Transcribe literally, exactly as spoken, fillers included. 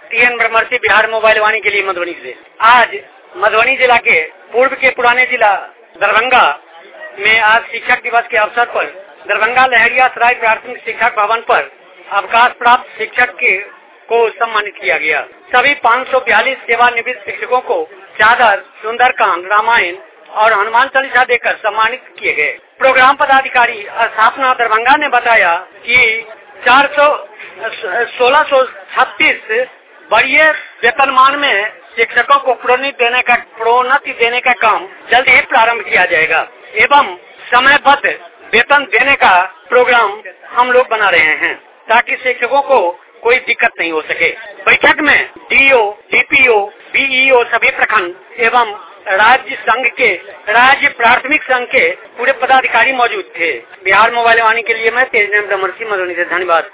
T N ब्रह्मर्षि Bihar mobile वाणी के लिए मधुबनी से। आज मधुबनी जिला के पूर्व के पुराने जिला दरभंगा में आज शिक्षक दिवस के अवसर पर दरभंगा लहरिया सराय प्राथमिक शिक्षक भवन पर अवकाश प्राप्त शिक्षक के को सम्मानित किया गया। सभी पाँच सौ बयालीस सेवानिवृत्त शिक्षकों को चादर, सुंदरकांड, रामायण और हनुमान चालीसा देकर सम्मानित किए गए। प्रोग्राम पदाधिकारी स्थापना दरभंगा ने बताया कि चार सौ सोलह सौ छत्तीस बढ़िया वेतनमान में शिक्षकों को प्रोन्नति देने का प्रोन्नति देने का काम जल्द ही प्रारंभ किया जाएगा एवं समयबद्ध वेतन देने का प्रोग्राम हम लोग बना रहे हैं ताकि शिक्षकों को कोई दिक्कत नहीं हो सके। बैठक में डीओ, डीपीओ, बीईओ सभी प्रखंड एवं राज्य संघ के राज्य प्राथमिक संघ के पूरे पदाधिकारी मौजूद थे। बिहार मोबाइल वाणी के लिए मैं तेज ब्रह्मर्षि मधुबनी से। धन्यवाद।